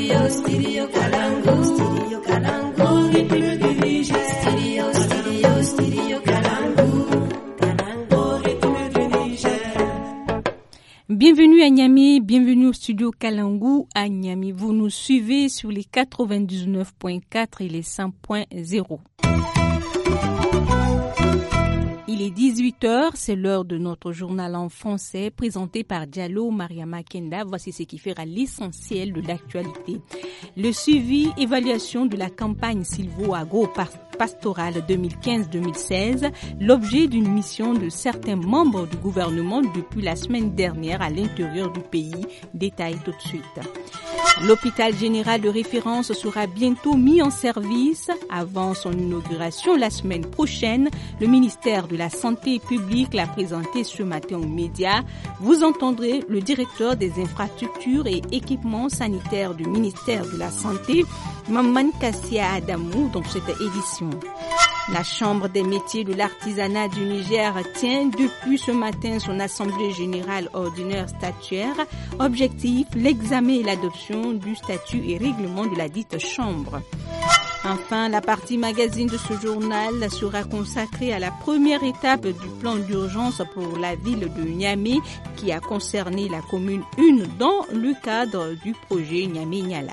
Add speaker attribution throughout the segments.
Speaker 1: Bienvenue à Niamey, bienvenue au studio Kalangu à Niamey. Vous nous suivez sur les 99.4 et les 100.0. Il est 18h, c'est l'heure de notre journal en français présenté par Diallo Mariama Kenda. Voici ce qui fera l'essentiel de l'actualité. Le suivi, évaluation de la campagne sylvo-agro-pastorale 2015-2016, l'objet d'une mission de certains membres du gouvernement depuis la semaine dernière à l'intérieur du pays. Détail tout de suite. L'hôpital général de référence sera bientôt mis en service. Avant son inauguration la semaine prochaine, le ministère de la Santé publique l'a présenté ce matin aux médias. Vous entendrez le directeur des infrastructures et équipements sanitaires du ministère de la Santé, Maman Kassia Adamou, dans cette édition. La Chambre des métiers de l'artisanat du Niger tient depuis ce matin son assemblée générale ordinaire statuaire. Objectif, l'examen et l'adoption du statut et règlement de la dite Chambre. Enfin, la partie magazine de ce journal sera consacrée à la première étape du plan d'urgence pour la ville de Niamey qui a concerné la commune 1 dans le cadre du projet Niamey-Niala.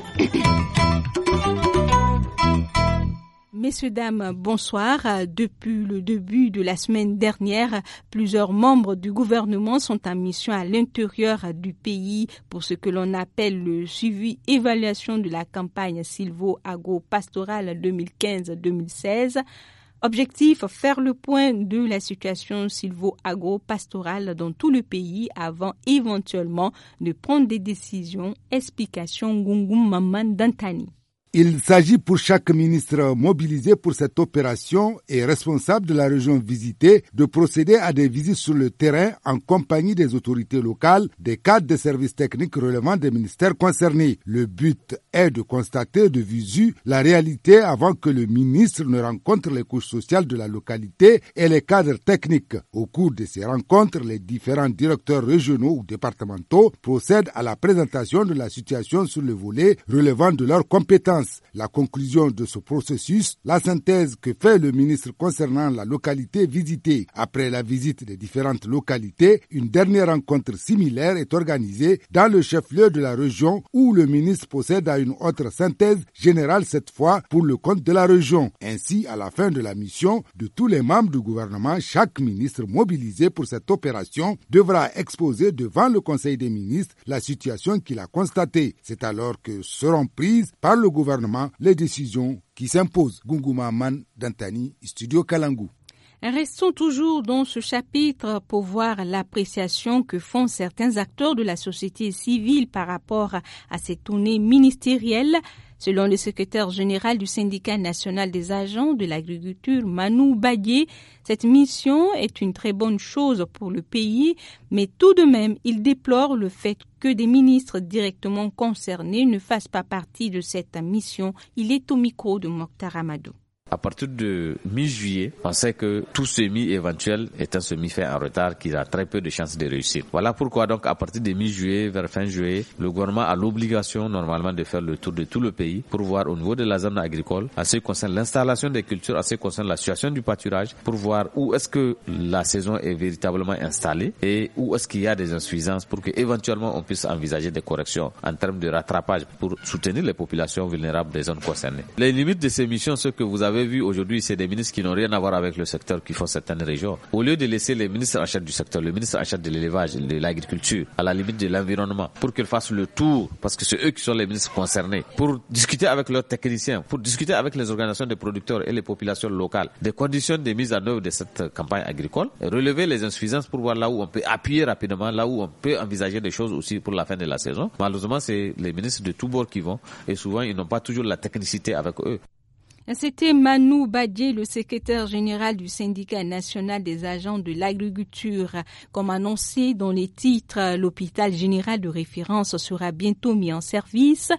Speaker 1: Messieurs, dames, bonsoir. Depuis le début de la semaine dernière, plusieurs membres du gouvernement sont en mission à l'intérieur du pays pour ce que l'on appelle le suivi-évaluation de la campagne sylvo-agro-pastorale 2015-2016. Objectif, faire le point de la situation sylvo-agro-pastorale dans tout le pays avant éventuellement de prendre des décisions. Explication Gungun Maman Dantani.
Speaker 2: Il s'agit pour chaque ministre mobilisé pour cette opération et responsable de la région visitée de procéder à des visites sur le terrain en compagnie des autorités locales, des cadres des services techniques relevant des ministères concernés. Le but est de constater de visu la réalité avant que le ministre ne rencontre les couches sociales de la localité et les cadres techniques. Au cours de ces rencontres, les différents directeurs régionaux ou départementaux procèdent à la présentation de la situation sur le volet relevant de leurs compétences. La conclusion de ce processus, la synthèse que fait le ministre concernant la localité visitée. Après la visite des différentes localités, une dernière rencontre similaire est organisée dans le chef-lieu de la région où le ministre procède à une autre synthèse générale cette fois pour le compte de la région. Ainsi, à la fin de la mission de tous les membres du gouvernement, chaque ministre mobilisé pour cette opération devra exposer devant le Conseil des ministres la situation qu'il a constatée. C'est alors que seront prises par le gouvernement les décisions qui s'imposent. Gunguma Man Dantani, Studio Kalangu.
Speaker 1: Restons toujours dans ce chapitre pour voir l'appréciation que font certains acteurs de la société civile par rapport à cette tournée ministérielle. Selon le secrétaire général du syndicat national des agents de l'agriculture, Manou Badié, cette mission est une très bonne chose pour le pays, mais tout de même, il déplore le fait que des ministres directement concernés ne fassent pas partie de cette mission. Il est au micro de Mokhtar Amadou.
Speaker 3: À partir de mi-juillet, on sait que tout semis éventuel est un semis fait en retard qui a très peu de chances de réussir. Voilà pourquoi donc à partir de mi-juillet vers fin juillet, le gouvernement a l'obligation normalement de faire le tour de tout le pays pour voir au niveau de la zone agricole, à ce qui concerne l'installation des cultures, à ce qui concerne la situation du pâturage, pour voir où est-ce que la saison est véritablement installée et où est-ce qu'il y a des insuffisances pour que éventuellement on puisse envisager des corrections en termes de rattrapage pour soutenir les populations vulnérables des zones concernées. Les limites de ces missions, ce que vous avez vu aujourd'hui, c'est des ministres qui n'ont rien à voir avec le secteur qui font certaines régions. Au lieu de laisser les ministres en charge du secteur, le ministre en charge de l'élevage, de l'agriculture, à la limite de l'environnement, pour qu'ils fassent le tour, parce que c'est eux qui sont les ministres concernés, pour discuter avec leurs techniciens, pour discuter avec les organisations des producteurs et les populations locales des conditions de mise en œuvre de cette campagne agricole, et relever les insuffisances pour voir là où on peut appuyer rapidement, là où on peut envisager des choses aussi pour la fin de la saison. Malheureusement, c'est les ministres de tous bords qui vont, et souvent ils n'ont pas toujours la technicité avec eux.
Speaker 1: C'était Manou Badié, le secrétaire général du syndicat national des agents de l'agriculture. Comme annoncé dans les titres, l'hôpital général de référence sera bientôt mis en service.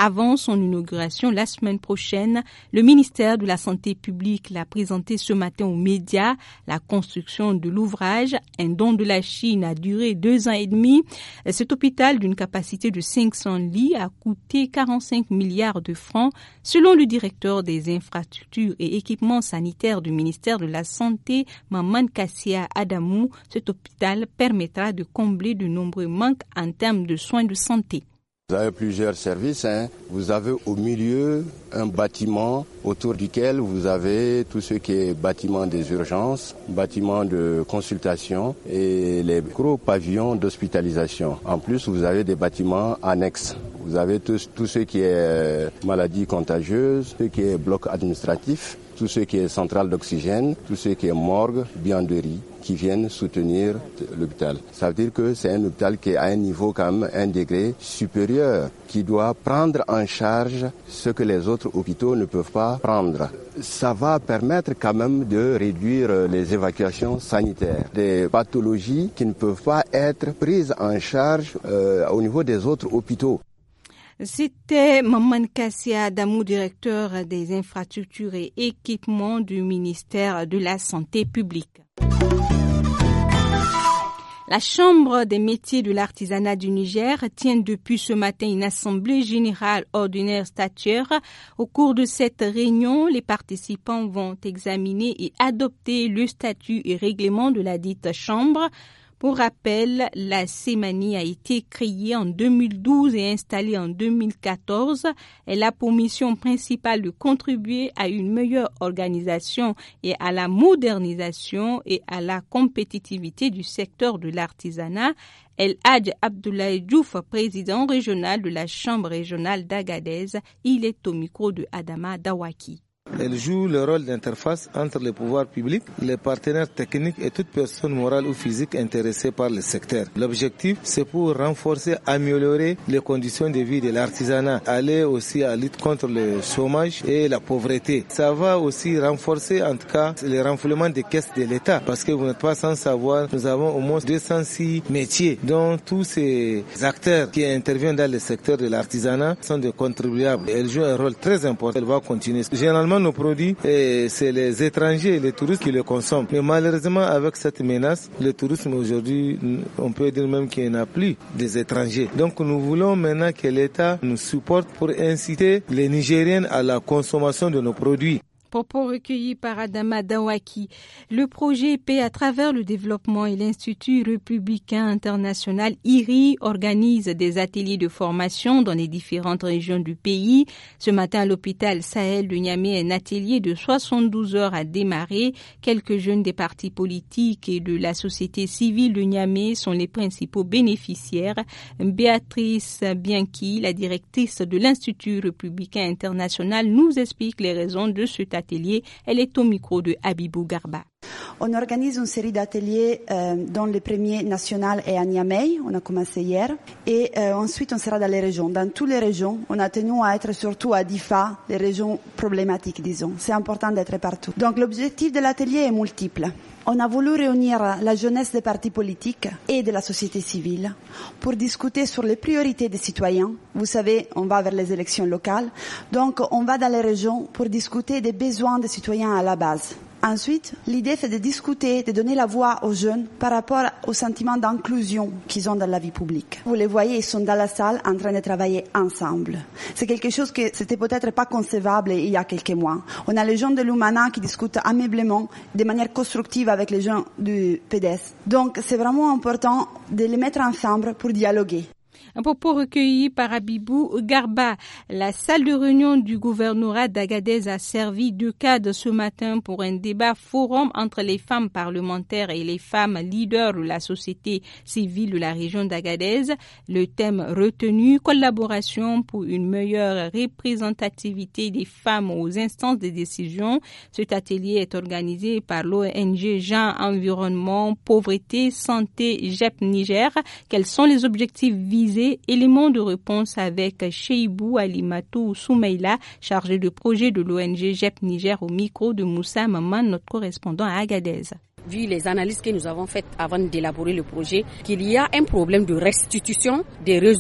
Speaker 1: Avant son inauguration la semaine prochaine, le ministère de la Santé publique l'a présenté ce matin aux médias. La construction de l'ouvrage, un don de la Chine, a duré 2 ans et demi. Cet hôpital d'une capacité de 500 lits a coûté 45 milliards de francs. Selon le directeur des infrastructures et équipements sanitaires du ministère de la Santé, Maman Kassia Adamou, cet hôpital permettra de combler de nombreux manques en termes de soins de santé.
Speaker 4: Vous avez plusieurs services. Vous avez au milieu un bâtiment autour duquel vous avez tout ce qui est bâtiment des urgences, bâtiment de consultation et les gros pavillons d'hospitalisation. En plus, vous avez des bâtiments annexes. Vous avez tout ce qui est maladies contagieuses, ce qui est bloc administratif, tout ce qui est centrale d'oxygène, tout ce qui est morgue, buanderie, qui viennent soutenir l'hôpital. Ça veut dire que c'est un hôpital qui est à un niveau quand même, un degré supérieur, qui doit prendre en charge ce que les autres hôpitaux ne peuvent pas prendre. Ça va permettre quand même de réduire les évacuations sanitaires, des pathologies qui ne peuvent pas être prises en charge au niveau des autres hôpitaux.
Speaker 1: C'était Maman Kassia Adamou, directeur des infrastructures et équipements du ministère de la Santé publique. La Chambre des métiers de l'artisanat du Niger tient depuis ce matin une assemblée générale ordinaire statuaire. Au cours de cette réunion, les participants vont examiner et adopter le statut et règlement de la dite Chambre. Pour rappel, la CEMANI a été créée en 2012 et installée en 2014. Elle a pour mission principale de contribuer à une meilleure organisation et à la modernisation et à la compétitivité du secteur de l'artisanat. El Hadj Abdoulaye Diouf, président régional de la Chambre régionale d'Agadez, il est au micro de Adama Dawaki.
Speaker 5: Elle joue le rôle d'interface entre les pouvoirs publics, les partenaires techniques et toute personne morale ou physique intéressée par le secteur. L'objectif, c'est pour renforcer, améliorer les conditions de vie de l'artisanat, aller aussi à la lutte contre le chômage et la pauvreté. Ça va aussi renforcer en tout cas le renflouement des caisses de l'État, parce que vous n'êtes pas sans savoir, nous avons au moins 206 métiers dont tous ces acteurs qui interviennent dans le secteur de l'artisanat sont des contribuables. Elle joue un rôle très important, elle va continuer. Généralement, nos produits, c'est les étrangers et les touristes qui les consomment. Mais malheureusement, avec cette menace, le tourisme aujourd'hui, on peut dire même qu'il n'y en a plus des étrangers. Donc nous voulons maintenant que l'État nous supporte pour inciter les Nigériens à la consommation de nos produits.
Speaker 1: Propos recueillis par Adama Dawaki. Le projet Paix à travers le développement et l'Institut républicain international IRI organise des ateliers de formation dans les différentes régions du pays. Ce matin à l'hôpital Sahel de Niamey, un atelier de 72 heures a démarré. Quelques jeunes des partis politiques et de la société civile de Niamey sont les principaux bénéficiaires. Béatrice Bianchi, la directrice de l'Institut républicain international, nous explique les raisons de cet atelier. Elle est au micro de Habibou Garba.
Speaker 6: On organise une série d'ateliers dont le premier national est à Niamey, on a commencé hier, et ensuite on sera dans les régions. Dans toutes les régions, on a tenu à être surtout à Difa, les régions problématiques, disons. C'est important d'être partout. Donc l'objectif de l'atelier est multiple. On a voulu réunir la jeunesse des partis politiques et de la société civile pour discuter sur les priorités des citoyens. Vous savez, on va vers les élections locales, donc on va dans les régions pour discuter des besoins des citoyens à la base. Ensuite, l'idée c'est de discuter, de donner la voix aux jeunes par rapport au sentiment d'inclusion qu'ils ont dans la vie publique. Vous les voyez, ils sont dans la salle en train de travailler ensemble. C'est quelque chose que c'était peut-être pas concevable il y a quelques mois. On a les jeunes de l'Umana qui discutent aimablement, de manière constructive avec les jeunes du PDS. Donc c'est vraiment important de les mettre ensemble pour dialoguer.
Speaker 1: Un propos recueilli par Habibou Garba. La salle de réunion du gouvernorat d'Agadez a servi de cadre ce matin pour un débat forum entre les femmes parlementaires et les femmes leaders de la société civile de la région d'Agadez. Le thème retenu, collaboration pour une meilleure représentativité des femmes aux instances de décision. Cet atelier est organisé par l'ONG Gens, Environnement, Pauvreté, Santé, JEP Niger. Quels sont les objectifs visés? Éléments de réponse avec Cheibou Alimatou Soumeila, chargé de projet de l'ONG JEP Niger, au micro de Moussa Maman, notre correspondant à Agadez.
Speaker 7: Vu les analyses que nous avons faites avant d'élaborer le projet, qu'il y a un problème de restitution des résultats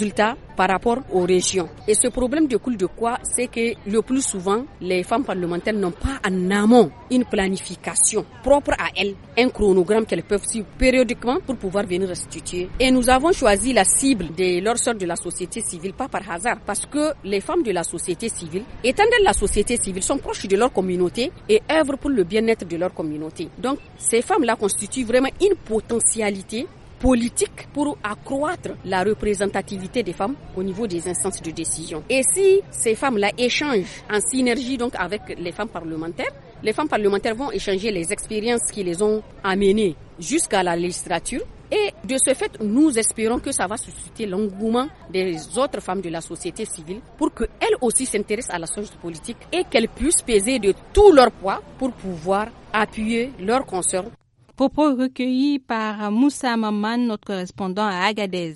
Speaker 7: par rapport aux régions. Et ce problème découle de quoi? C'est que le plus souvent, les femmes parlementaires n'ont pas en amont une planification propre à elles, un chronogramme qu'elles peuvent suivre périodiquement pour pouvoir venir restituer. Et nous avons choisi la cible de leurs sœurs de la société civile, pas par hasard, parce que les femmes de la société civile, étant dans la société civile, sont proches de leur communauté et œuvrent pour le bien-être de leur communauté. Donc, ces femmes-là constituent vraiment une potentialité politique pour accroître la représentativité des femmes au niveau des instances de décision. Et si ces femmes-là échangent en synergie donc avec les femmes parlementaires vont échanger les expériences qui les ont amenées jusqu'à la législature. Et de ce fait, nous espérons que ça va susciter l'engouement des autres femmes de la société civile pour qu'elles aussi s'intéressent à la chose politique et qu'elles puissent peser de tout leur poids pour pouvoir appuyer leurs consoeurs.
Speaker 1: Propos recueillis par Moussa Maman, notre correspondant à Agadez.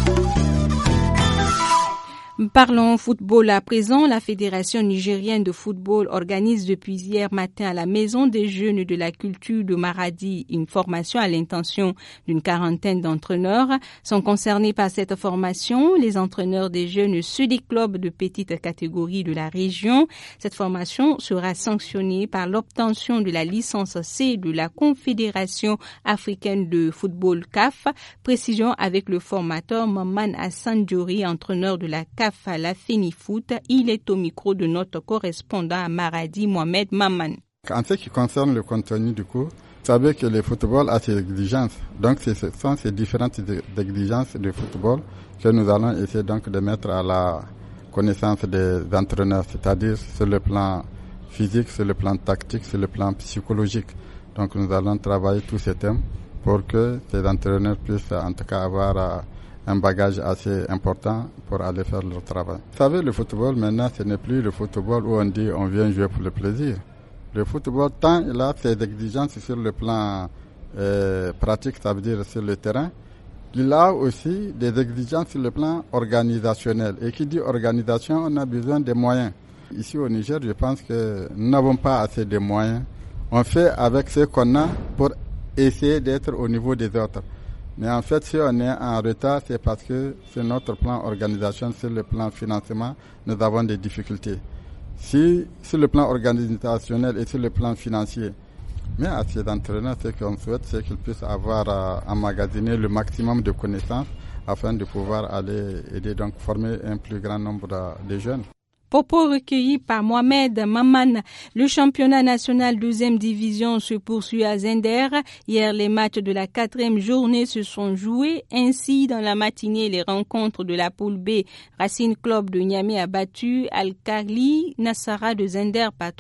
Speaker 1: Parlons football à présent. La Fédération nigérienne de football organise depuis hier matin à la Maison des Jeunes de la Culture de Maradi une formation à l'intention d'une quarantaine d'entraîneurs. Sont concernés par cette formation les entraîneurs des jeunes ceux des clubs de petite catégorie de la région. Cette formation sera sanctionnée par l'obtention de la licence C de la Confédération africaine de football CAF. Précision avec le formateur Maman Hassan Diori, entraîneur de la CAF à la Fenifoot. Il est au micro de notre correspondant à Maradi, Mohamed Maman.
Speaker 8: En ce qui concerne le contenu du cours, vous savez que le football a ses exigences. Donc ce sont ces différentes exigences de football que nous allons essayer donc de mettre à la connaissance des entraîneurs, c'est-à-dire sur le plan physique, sur le plan tactique, sur le plan psychologique. Donc nous allons travailler tous ces thèmes pour que ces entraîneurs puissent en tout cas avoir un bagage assez important pour aller faire leur travail. Vous savez, le football, maintenant, ce n'est plus le football où on dit on vient jouer pour le plaisir. Le football, tant il a ses exigences sur le plan pratique, ça veut dire sur le terrain, il a aussi des exigences sur le plan organisationnel. Et qui dit organisation, on a besoin de moyens. Ici au Niger, je pense que nous n'avons pas assez de moyens. On fait avec ce qu'on a pour essayer d'être au niveau des autres. Mais en fait, si on est en retard, c'est parce que sur notre plan organisation, sur le plan financement, nous avons des difficultés. Si sur le plan organisationnel et sur le plan financier, mais à ces entraîneurs, ce qu'on souhaite, c'est qu'ils puissent avoir emmagasiné le maximum de connaissances afin de pouvoir aller aider, donc former un plus grand nombre de jeunes.
Speaker 1: Propos recueillis par Mohamed Maman. Le championnat national 2e division se poursuit à Zender. Hier, les matchs de la 4e journée se sont joués. Ainsi, dans la matinée, les rencontres de la poule B, Racing Club de Niamey a battu Al-Karli Nassara de Zender par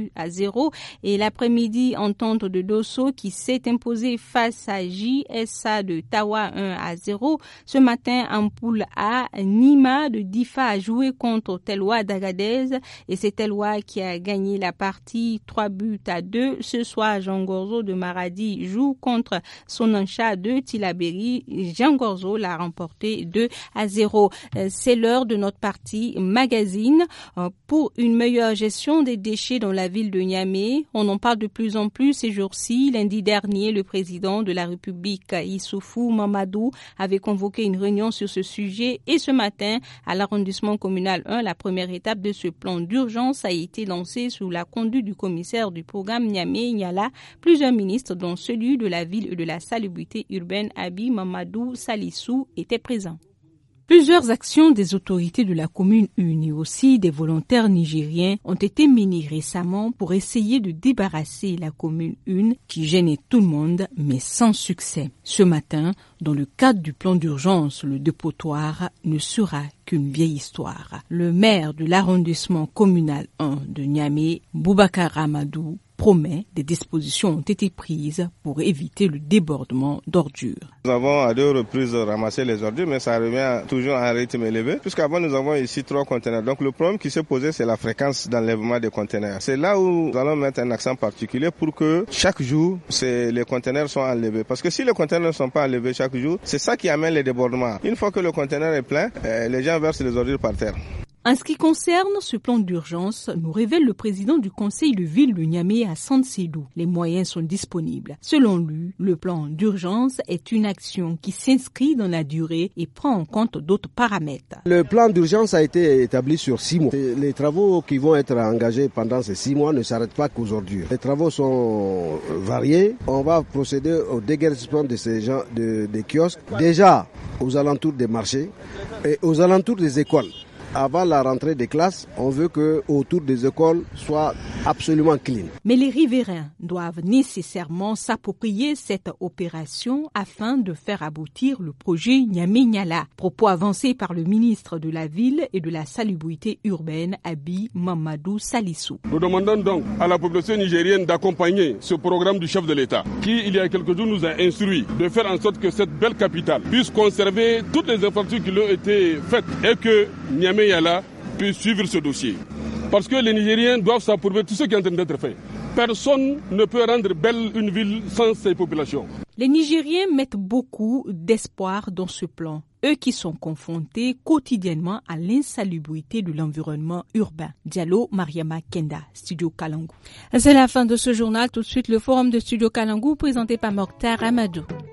Speaker 1: 3-0. Et l'après-midi, Entente de Dosso qui s'est imposée face à JSA de Tawa 1-0. Ce matin, en poule A, Nima de Difa a joué contre Telwa d'Agadez et c'est Telwa qui a gagné la partie 3-2. Ce soir, Jean Gorzo de Maradi joue contre Sonancha de Tilaberi. Jean Gorzo l'a remporté 2-0. C'est l'heure de notre partie magazine pour une meilleure gestion des déchets dans la ville de Niamey. On en parle de plus en plus ces jours-ci. Lundi dernier, le président de la République, Issoufou Mamadou, avait convoqué une réunion sur ce sujet et ce matin, à l'arrondissement communal 1, la première étape de ce plan d'urgence a été lancée sous la conduite du commissaire du programme Niamey-Niala. Plusieurs ministres, dont celui de la ville et de la salubrité urbaine, Abi Mamadou Salissou, étaient présents. Plusieurs actions des autorités de la commune 1 et aussi des volontaires nigériens ont été menées récemment pour essayer de débarrasser la commune 1 qui gênait tout le monde, mais sans succès. Ce matin, dans le cadre du plan d'urgence, le dépotoir ne sera qu'une vieille histoire. Le maire de l'arrondissement communal 1 de Niamey, Boubacar Amadou, promet des dispositions ont été prises pour éviter le débordement d'ordures.
Speaker 9: Nous avons à 2 reprises ramassé les ordures, mais ça revient toujours à un rythme élevé, puisqu'avant nous avons ici 3 conteneurs. Donc le problème qui s'est posé, c'est la fréquence d'enlèvement des conteneurs. C'est là où nous allons mettre un accent particulier pour que chaque jour, les conteneurs soient enlevés. Parce que si les conteneurs ne sont pas enlevés chaque jour, c'est ça qui amène les débordements. Une fois que le conteneur est plein, les gens versent les ordures par terre.
Speaker 1: En ce qui concerne ce plan d'urgence, nous révèle le président du conseil de ville de Niamey à Sédou. Les moyens sont disponibles. Selon lui, le plan d'urgence est une action qui s'inscrit dans la durée et prend en compte d'autres paramètres.
Speaker 10: Le plan d'urgence a été établi sur 6 mois. Les travaux qui vont être engagés pendant ces 6 mois ne s'arrêtent pas qu'aujourd'hui. Les travaux sont variés. On va procéder au déguerpissement de ces gens des kiosques, déjà aux alentours des marchés et aux alentours des écoles. Avant la rentrée des classes, on veut que autour des écoles soit absolument clean.
Speaker 1: Mais les riverains doivent nécessairement s'approprier cette opération afin de faire aboutir le projet Niamey-Niala. Propos avancés par le ministre de la Ville et de la Salubrité urbaine, Abi Mamadou Salissou.
Speaker 11: Nous demandons donc à la population nigérienne d'accompagner ce programme du chef de l'État qui, il y a quelques jours, nous a instruit de faire en sorte que cette belle capitale puisse conserver toutes les infrastructures qui lui ont été faites et que Niamey-Niala puisse suivre ce dossier. Parce que les Nigériens doivent s'approprier tout ce qui est en train d'être fait. Personne ne peut rendre belle une ville sans ses populations.
Speaker 1: Les Nigériens mettent beaucoup d'espoir dans ce plan, eux qui sont confrontés quotidiennement à l'insalubrité de l'environnement urbain. Diallo Mariama Kenda, Studio Kalangu. C'est la fin de ce journal. Tout de suite, le forum de Studio Kalangu présenté par Mokhtar Amadou.